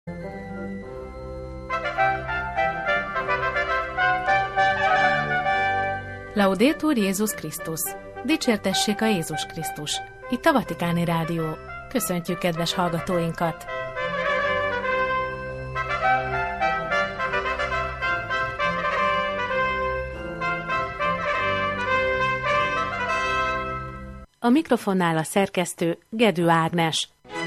Laudetur Jézus Krisztus! Dicsértessék a Jézus Krisztus! Itt a Vatikáni Rádió. Köszöntjük kedves hallgatóinkat! A mikrofonnál a szerkesztő Gedő Ágnes.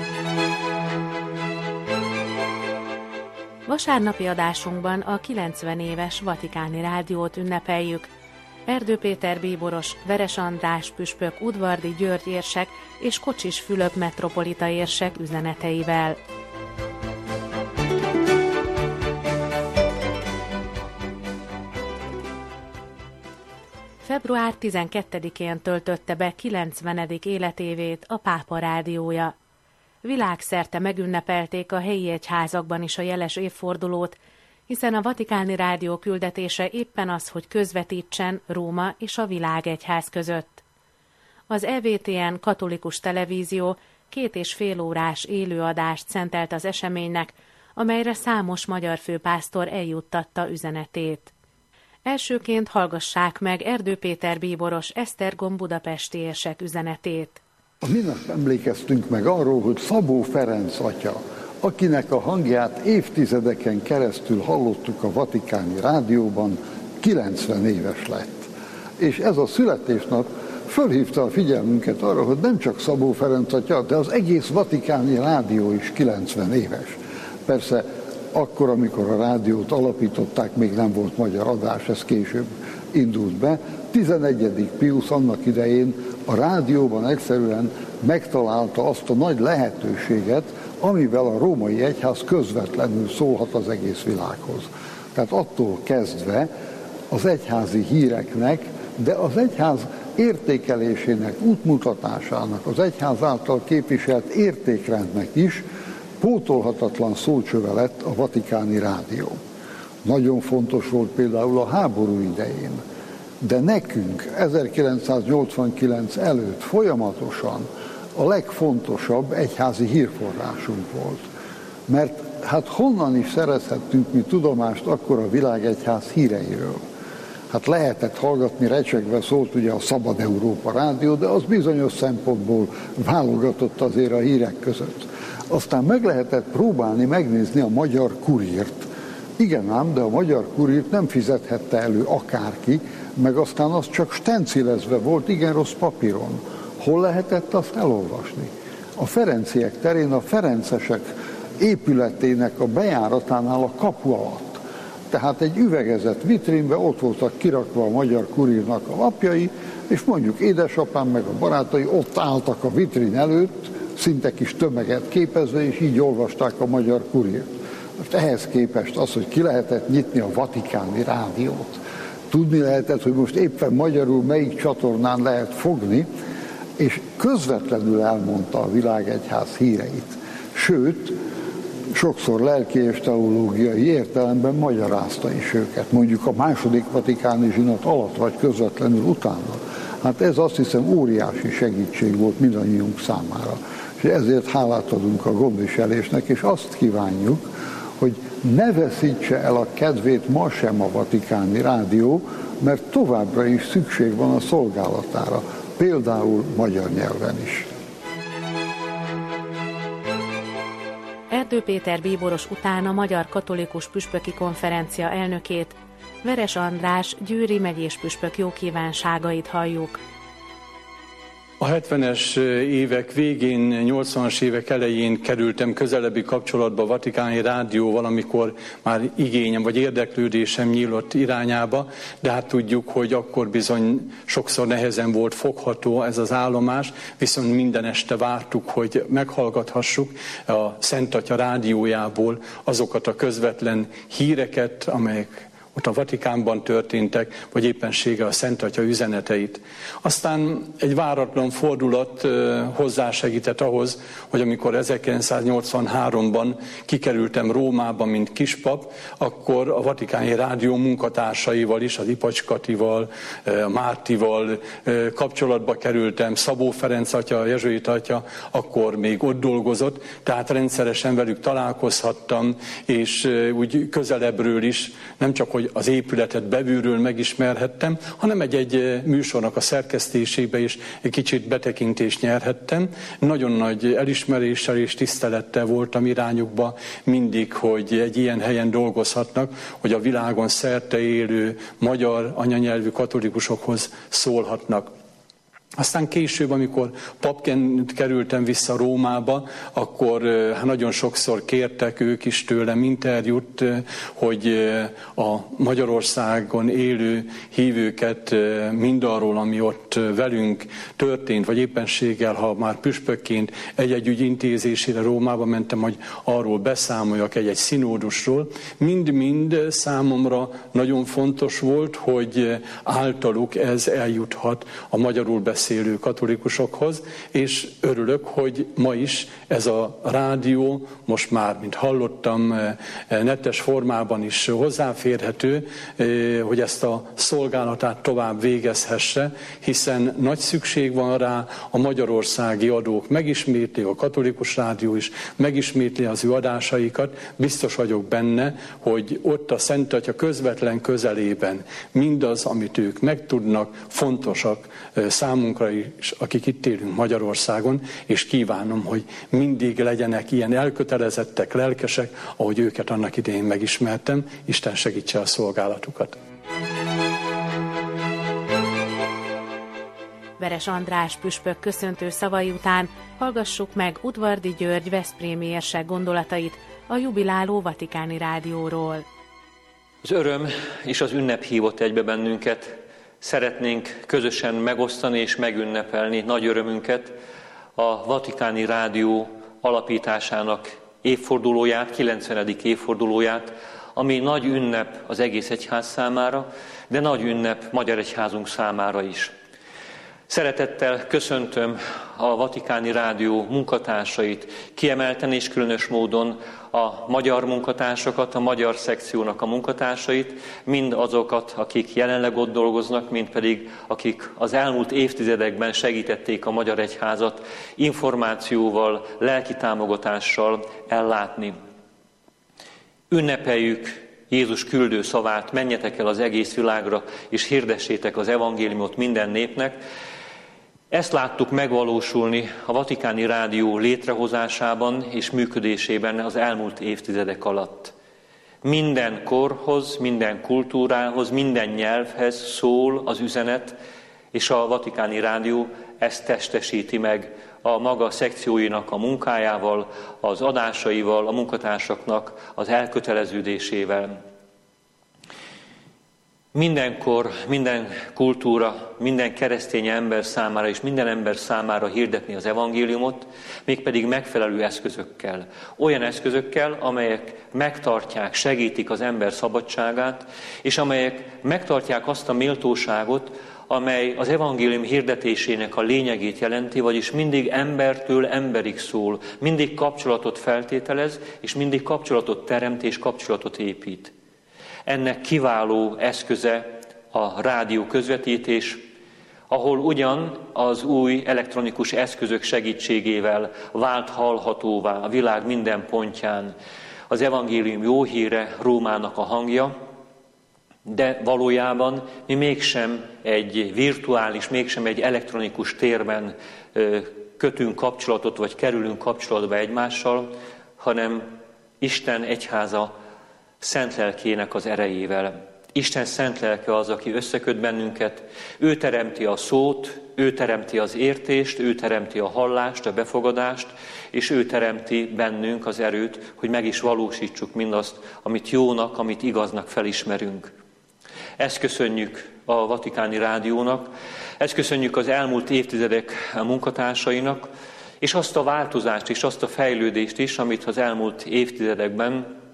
Vasárnapi adásunkban a 90 éves Vatikáni Rádiót ünnepeljük. Erdő Péter bíboros, Veres András püspök, Udvardi György érsek és Kocsis Fülöp metropolita érsek üzeneteivel. Február 12-én töltötte be 90. életévét a Pápa Rádiója. Világszerte megünnepelték a helyi egyházakban is a jeles évfordulót, hiszen a Vatikáni Rádió küldetése éppen az, hogy közvetítsen Róma és a világegyház között. Az EVTN katolikus televízió 2,5 órás élőadást szentelt az eseménynek, amelyre számos magyar főpásztor eljuttatta üzenetét. Elsőként hallgassák meg Erdő Péter bíboros Esztergom budapesti érsek üzenetét. Minap emlékeztünk meg arról, hogy Szabó Ferenc atya, akinek a hangját évtizedeken keresztül hallottuk a Vatikáni Rádióban, 90 éves lett. És ez a születésnap fölhívta a figyelmünket arra, hogy nem csak Szabó Ferenc atya, de az egész Vatikáni Rádió is 90 éves. Persze akkor, amikor a rádiót alapították, még nem volt magyar adás, ez később indult be. 11. Piusz annak idején a rádióban egyszerűen megtalálta azt a nagy lehetőséget, amivel a római egyház közvetlenül szólhat az egész világhoz. Tehát attól kezdve az egyházi híreknek, de az egyház értékelésének, útmutatásának, az egyház által képviselt értékrendnek is pótolhatatlan szócsöve lett a Vatikáni Rádió. Nagyon fontos volt például a háború idején, de nekünk 1989 előtt folyamatosan a legfontosabb egyházi hírforrásunk volt. Mert hát honnan is szerezhettünk mi tudomást akkor a világegyház híreiről? Hát lehetett hallgatni, recsegve szólt ugye a Szabad Európa Rádió, de az bizonyos szempontból válogatott azért a hírek között. Aztán meg lehetett próbálni megnézni a Magyar Kurírt. Igen ám, de a Magyar Kurírt nem fizethette elő akárki, meg aztán az csak stencilezve volt, igen rossz papíron. Hol lehetett azt elolvasni? A Ferenciek terén a ferencesek épületének a bejáratánál a kapu alatt. Tehát egy üvegezett vitrínbe ott voltak kirakva a Magyar Kurírnak a lapjai, és mondjuk édesapám meg a barátai ott álltak a vitrin előtt, szinte kis tömeget képezve, és így olvasták a Magyar Kurírt. Most ehhez képest az, hogy ki lehetett nyitni a Vatikáni Rádiót, tudni lehetett, hogy most éppen magyarul melyik csatornán lehet fogni, és közvetlenül elmondta a világegyház híreit. Sőt, sokszor lelki és teológiai értelemben magyarázta is őket, mondjuk a második vatikáni zsinat alatt, vagy közvetlenül utána. Hát ez azt hiszem óriási segítség volt mindannyiunk számára. És ezért hálát adunk a gondviselésnek, és azt kívánjuk, hogy ne veszítse el a kedvét ma sem a Vatikáni Rádió, mert továbbra is szükség van a szolgálatára, például magyar nyelven is. Erdő Péter bíboros után a Magyar Katolikus Püspöki Konferencia elnökét, Veres András győri megyés püspök jókívánságait halljuk. A 70-es évek végén, 80-as évek elején kerültem közelebbi kapcsolatba a Vatikáni Rádióval, amikor már igényem vagy érdeklődésem nyílt irányába, de hát tudjuk, hogy akkor bizony sokszor nehezen volt fogható ez az állomás, viszont minden este vártuk, hogy meghallgathassuk a Szent Atya rádiójából azokat a közvetlen híreket, amelyek ott a Vatikánban történtek, vagy éppenséggel a Szent Atya üzeneteit. Aztán egy váratlan fordulat hozzásegített ahhoz, hogy amikor 1983-ban kikerültem Rómába, mint kispap, akkor a Vatikáni Rádió munkatársaival is, az Ipacs Katival, Mártival kapcsolatba kerültem. Szabó Ferenc atya, a jezsuita atya akkor még ott dolgozott, tehát rendszeresen velük találkozhattam, és úgy közelebbről is, nem csak, hogy az épületet belülről megismerhettem, hanem egy műsornak a szerkesztésébe is egy kicsit betekintést nyerhettem. Nagyon nagy elismeréssel és tisztelettel voltam irányukba mindig, hogy egy ilyen helyen dolgozhatnak, hogy a világon szerte élő magyar anyanyelvű katolikusokhoz szólhatnak. Aztán később, amikor papként kerültem vissza Rómába, akkor nagyon sokszor kértek ők is tőlem interjút, hogy a Magyarországon élő hívőket mindarról, ami ott velünk történt, vagy éppenséggel, ha már püspökként egy-egy ügy intézésére Rómába mentem, hogy arról beszámoljak egy-egy színódusról. Mind-mind számomra nagyon fontos volt, hogy általuk ez eljuthat a magyarul beszélő katolikusokhoz, és örülök, hogy ma is ez a rádió, most már, mint hallottam, netes formában is hozzáférhető, hogy ezt a szolgálatát tovább végezhesse, hiszen nagy szükség van rá, a magyarországi adók megismétlik, a katolikus rádió is megismétli az ő adásaikat. Biztos vagyok benne, hogy ott a Szent Atya közvetlen közelében mindaz, amit ők megtudnak, fontosak számunkra is, akik itt élünk Magyarországon, és kívánom, hogy mindig legyenek ilyen elkötelezettek, lelkesek, ahogy őket annak idején megismertem. Isten segítse a szolgálatukat. Veres András püspök köszöntő szavai után hallgassuk meg Udvardy György veszprémi érsek gondolatait a jubiláló Vatikáni Rádióról. Az öröm és az ünnep hívott egybe bennünket. Szeretnénk közösen megosztani és megünnepelni nagy örömünket, a Vatikáni Rádió alapításának évfordulóját, 90. évfordulóját, ami nagy ünnep az egész egyház számára, de nagy ünnep Magyar Egyházunk számára is. Szeretettel köszöntöm a Vatikáni Rádió munkatársait, kiemelten és különös módon a magyar munkatársakat, a magyar szekciónak a munkatársait, mind azokat, akik jelenleg ott dolgoznak, mind pedig akik az elmúlt évtizedekben segítették a Magyar Egyházat információval, lelki támogatással ellátni. Ünnepeljük Jézus küldő szavát, menjetek el az egész világra, és hirdessétek az evangéliumot minden népnek. Ezt láttuk megvalósulni a Vatikáni Rádió létrehozásában és működésében az elmúlt évtizedek alatt. Minden korhoz, minden kultúrához, minden nyelvhez szól az üzenet, és a Vatikáni Rádió ezt testesíti meg a maga szekcióinak a munkájával, az adásaival, a munkatársaknak az elköteleződésével. Mindenkor, minden kultúra, minden keresztény ember számára és minden ember számára hirdetni az evangéliumot, mégpedig megfelelő eszközökkel. Olyan eszközökkel, amelyek megtartják, segítik az ember szabadságát, és amelyek megtartják azt a méltóságot, amely az evangélium hirdetésének a lényegét jelenti, vagyis mindig embertől emberig szól, mindig kapcsolatot feltételez, és mindig kapcsolatot teremt és kapcsolatot épít. Ennek kiváló eszköze a rádió közvetítés, ahol ugyan az új elektronikus eszközök segítségével vált hallhatóvá a világ minden pontján az evangélium jó híre, Rómának a hangja, de valójában mi mégsem egy virtuális, mégsem egy elektronikus térben kötünk kapcsolatot, vagy kerülünk kapcsolatba egymással, hanem Isten egyháza szent lelkének az erejével. Isten szent lelke az, aki összeköt bennünket. Ő teremti a szót, ő teremti az értést, ő teremti a hallást, a befogadást, és ő teremti bennünk az erőt, hogy meg is valósítsuk mindazt, amit jónak, amit igaznak felismerünk. Ezt köszönjük a Vatikáni Rádiónak, ezt köszönjük az elmúlt évtizedek munkatársainak, és azt a változást és azt a fejlődést is, amit az elmúlt évtizedekben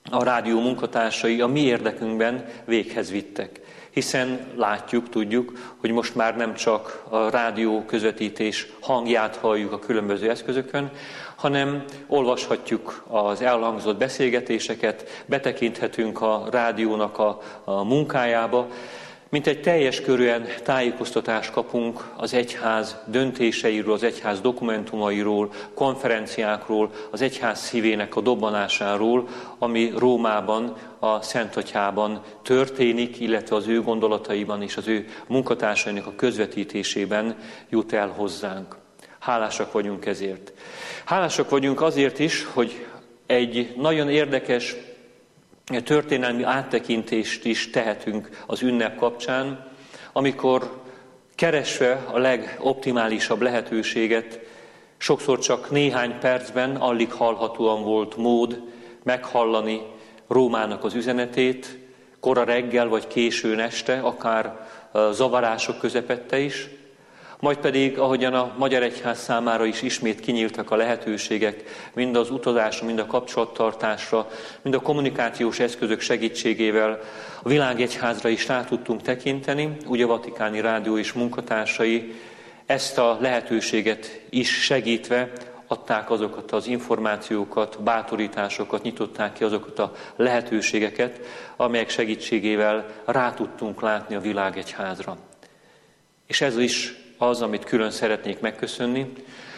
a rádió munkatársai a mi érdekünkben véghez vittek. Hiszen látjuk, tudjuk, hogy most már nem csak a rádió közvetítés hangját halljuk a különböző eszközökön, hanem olvashatjuk az elhangzott beszélgetéseket, betekinthetünk a rádiónak a munkájába, mint egy teljes körűen tájékoztatást kapunk az egyház döntéseiről, az egyház dokumentumairól, konferenciákról, az egyház szívének a dobbanásáról, ami Rómában, a Szentatyában történik, illetve az ő gondolataiban és az ő munkatársainak a közvetítésében jut el hozzánk. Hálásak vagyunk ezért. Hálásak vagyunk azért is, hogy egy nagyon érdekes történelmi áttekintést is tehetünk az ünnep kapcsán, amikor keresve a legoptimálisabb lehetőséget, sokszor csak néhány percben, alig hallhatóan volt mód meghallani Rómának az üzenetét, kora reggel vagy későn este, akár zavarások közepette is, majd pedig, ahogyan a Magyar Egyház számára is ismét kinyíltak a lehetőségek, mind az utazásra, mind a kapcsolattartásra, mind a kommunikációs eszközök segítségével a világegyházra is rá tudtunk tekinteni, úgy a Vatikáni Rádió és munkatársai ezt a lehetőséget is segítve adták azokat az információkat, bátorításokat, nyitották ki azokat a lehetőségeket, amelyek segítségével rá tudtunk látni a világegyházra. És ez is az, amit külön szeretnék megköszönni.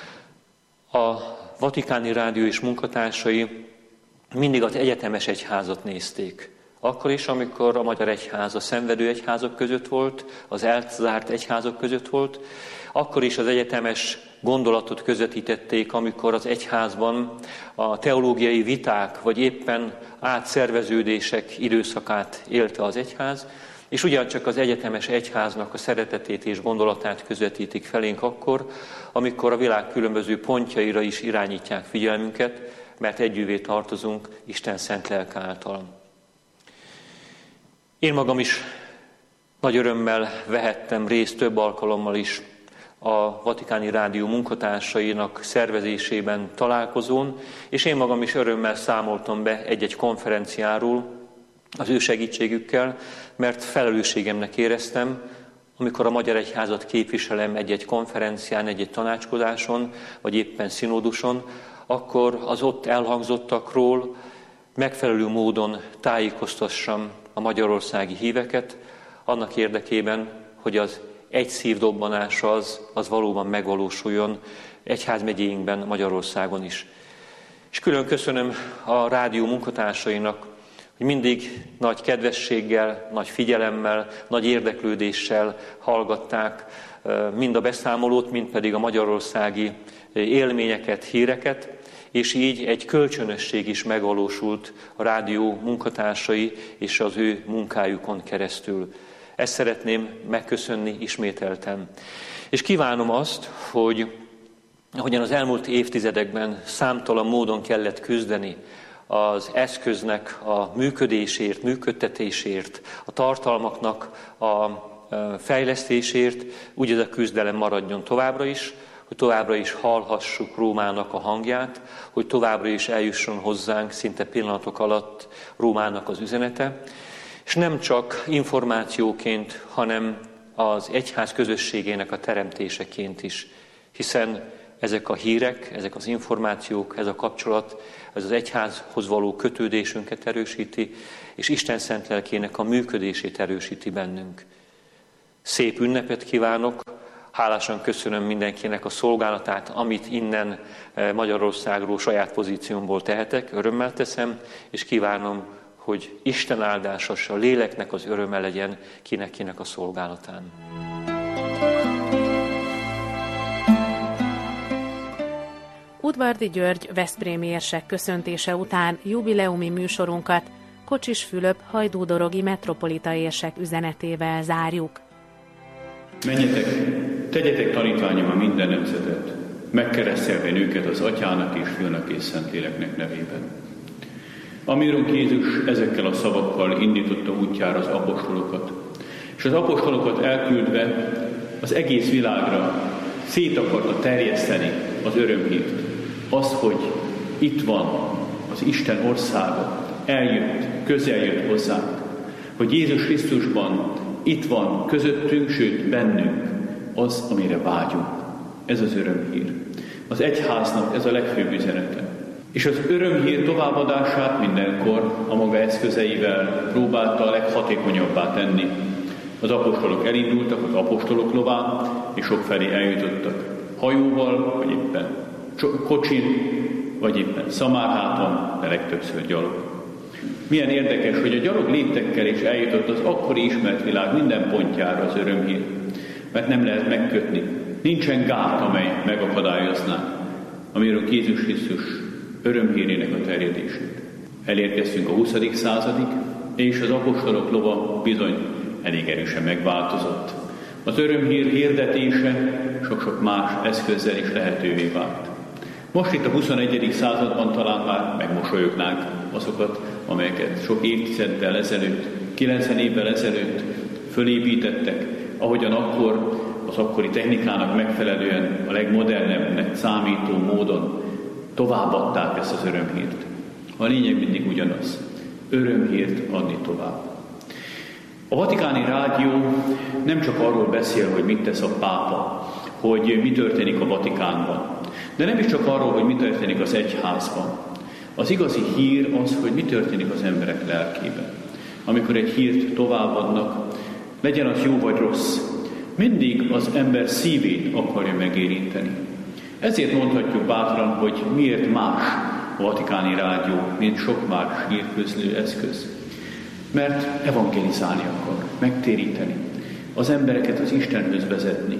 A Vatikáni Rádió és munkatársai mindig az egyetemes egyházat nézték. Akkor is, amikor a Magyar Egyház a szenvedő egyházak között volt, az elzárt egyházak között volt, akkor is az egyetemes gondolatot közvetítették, amikor az egyházban a teológiai viták, vagy éppen átszerveződések időszakát élte az egyház, és ugyancsak az egyetemes egyháznak a szeretetét és gondolatát közvetítik felénk akkor, amikor a világ különböző pontjaira is irányítják figyelmünket, mert együvé tartozunk Isten szent lelke által. Én magam is nagy örömmel vehettem részt több alkalommal is a Vatikáni Rádió munkatársainak szervezésében találkozón, és én magam is örömmel számoltam be egy-egy konferenciáról az ő segítségükkel, mert felelősségemnek éreztem, amikor a Magyar Egyházat képviselem egy-egy konferencián, egy-egy tanácskozáson, vagy éppen szinóduson, akkor az ott elhangzottakról megfelelő módon tájékoztassam a magyarországi híveket, annak érdekében, hogy az egy szívdobbanás az valóban megvalósuljon egyházmegyéinkben, Magyarországon is. És külön köszönöm a rádió munkatársainak, hogy mindig nagy kedvességgel, nagy figyelemmel, nagy érdeklődéssel hallgatták mind a beszámolót, mind pedig a magyarországi élményeket, híreket, és így egy kölcsönösség is megvalósult a rádió munkatársai és az ő munkájukon keresztül. Ezt szeretném megköszönni ismételten. És kívánom azt, hogy ahogyan az elmúlt évtizedekben számtalan módon kellett küzdeni az eszköznek a működésért, működtetésért, a tartalmaknak a fejlesztésért, úgy ez a küzdelem maradjon továbbra is, hogy továbbra is hallhassuk Rómának a hangját, hogy továbbra is eljusson hozzánk szinte pillanatok alatt Rómának az üzenete, és nem csak információként, hanem az egyház közösségének a teremtéseként is, hiszen ezek a hírek, ezek az információk, ez a kapcsolat, ez az egyházhoz való kötődésünket erősíti, és Isten szent lelkének a működését erősíti bennünk. Szép ünnepet kívánok, hálásan köszönöm mindenkinek a szolgálatát, amit innen Magyarországról, saját pozíciómból tehetek, örömmel teszem, és kívánom, hogy Isten áldása, a léleknek az öröme legyen kinek a szolgálatán. Udvardi György veszprémi érsek köszöntése után jubileumi műsorunkat Kocsis Fülöp hajdúdorogi metropolita érsek üzenetével zárjuk. Menjetek, tegyetek tanítványom a minden nemzetet, megkeresztelve őket az Atyának és Fiúnak és Szentléleknek nevében. Amirunk Jézus ezekkel a szavakkal indította útjára az apostolokat, és az apostolokat elküldve az egész világra szét akarta terjeszteni az örömhírt. Az, hogy itt van az Isten országa, eljött, közel jött hozzánk, hogy Jézus Krisztusban itt van közöttünk, sőt bennünk az, amire vágyunk. Ez az örömhír. Az egyháznak ez a legfőbb üzenete. És az örömhír továbbadását mindenkor a maga eszközeivel próbálta a leghatékonyabbá tenni. Az apostolok elindultak az apostolok lován, és sokfelé eljutottak. Hajóval, vagy éppen kocsin, vagy éppen szamárháton, de legtöbbször gyalog. Milyen érdekes, hogy a gyalog léptekkel is eljutott az akkori ismert világ minden pontjára az örömhír, mert nem lehet megkötni. Nincsen gát, amely megakadályozná, amiről Jézus Krisztus örömhírének a terjedését. Elérkeztünk a 20. századig, és az apostolok lova bizony elég erősen megváltozott. Az örömhír hirdetése sok-sok más eszközzel is lehetővé vált. Most itt a 21. században talán már megmosolyognánk azokat, amelyeket sok évtizeddel ezelőtt, 90 évvel ezelőtt fölépítettek, ahogyan akkor az akkori technikának megfelelően a legmodernebbnek számító módon továbbadták ezt az örömhírt. A lényeg mindig ugyanaz. Örömhírt adni tovább. A Vatikáni Rádió nem csak arról beszél, hogy mit tesz a pápa, hogy mi történik a Vatikánban, de nem is csak arról, hogy mi történik az egyházban. Az igazi hír az, hogy mi történik az emberek lelkében. Amikor egy hírt továbbadnak, legyen az jó vagy rossz, mindig az ember szívét akarja megérinteni. Ezért mondhatjuk bátran, hogy miért más a Vatikáni Rádió, mint sok más hírközlő eszköz. Mert evangelizálni akar, megtéríteni, az embereket az Istenhöz vezetni.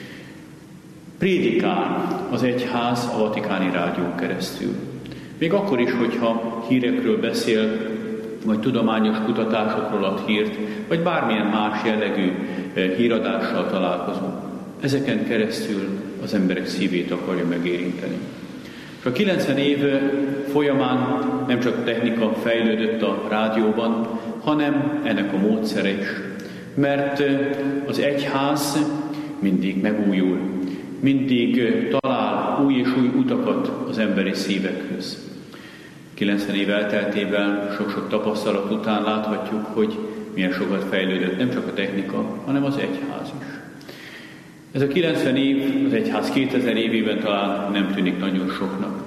Prédikál az egyház a Vatikáni Rádió keresztül. Még akkor is, hogyha hírekről beszél, vagy tudományos kutatásokról ad hírt, vagy bármilyen más jellegű híradással találkozunk. Ezeken keresztül az emberek szívét akarja megérinteni. És a 90 év folyamán nem csak technika fejlődött a rádióban, hanem ennek a módszere is. Mert az egyház mindig megújul, mindig talál új és új utakat az emberi szívekhöz. 90 év elteltével, sok-sok tapasztalat után láthatjuk, hogy milyen sokat fejlődött nem csak a technika, hanem az egyház is. Ez a 90 év, az egyház 2000 évében talán nem tűnik nagyon soknak.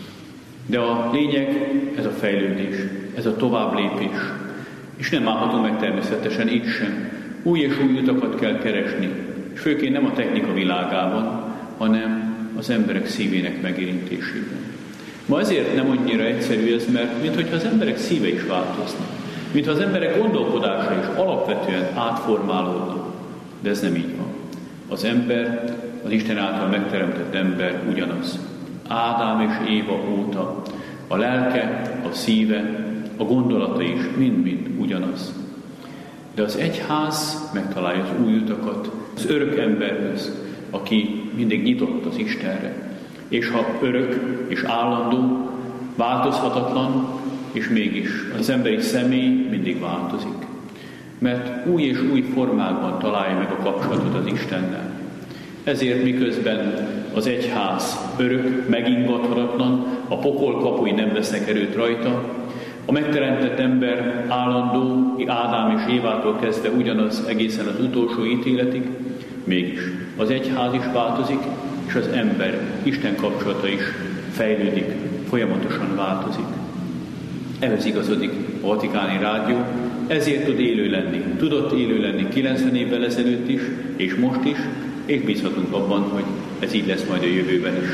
De a lényeg ez a fejlődés, ez a továbblépés. És nem állhatunk meg természetesen itt sem. Új és új utakat kell keresni, és főként nem a technika világában, hanem az emberek szívének megérintésében. Ma ezért nem annyira egyszerű ez, mert minthogyha az emberek szíve is változna, mintha az emberek gondolkodása is alapvetően átformálódna. De ez nem így van. Az ember, az Isten által megteremtett ember ugyanaz. Ádám és Éva óta a lelke, a szíve, a gondolata is mind-mind ugyanaz. De az egyház megtalálja az új utakat az örök emberhöz, aki mindig nyitott az Istenre. És ha örök és állandó, változhatatlan, és mégis az emberi személy mindig változik. Mert új és új formákban találja meg a kapcsolatot az Istennel. Ezért miközben az egyház örök, megingathatatlan, a pokol kapui nem vesznek erőt rajta, a megteremtett ember állandó, Ádám és Évától kezdve ugyanaz egészen az utolsó ítéletig, mégis az egyház is változik, és az ember Isten kapcsolata is fejlődik, folyamatosan változik. Ehhez igazodik a Vatikáni Rádió, ezért tud élő lenni. Tudott élő lenni 90 évvel ezelőtt is, és most is, és bízhatunk abban, hogy ez így lesz majd a jövőben is.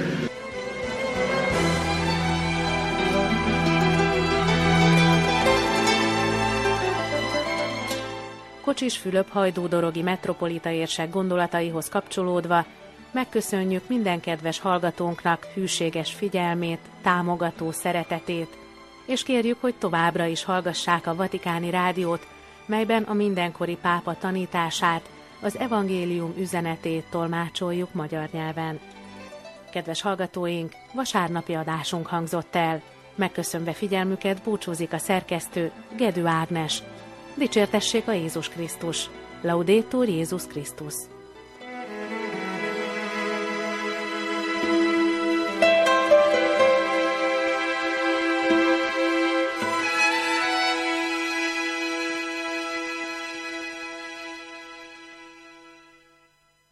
Kocsis Fülöp hajdúdorogi metropolita érsek gondolataihoz kapcsolódva megköszönjük minden kedves hallgatónknak hűséges figyelmét, támogató szeretetét, és kérjük, hogy továbbra is hallgassák a Vatikáni Rádiót, melyben a mindenkori pápa tanítását, az evangélium üzenetét tolmácsoljuk magyar nyelven. Kedves hallgatóink, vasárnapi adásunk hangzott el. Megköszönve figyelmüket búcsúzik a szerkesztő, Gedő Ágnes. Dicsértessék a Jézus Krisztus! Laudetur Jézus Krisztus!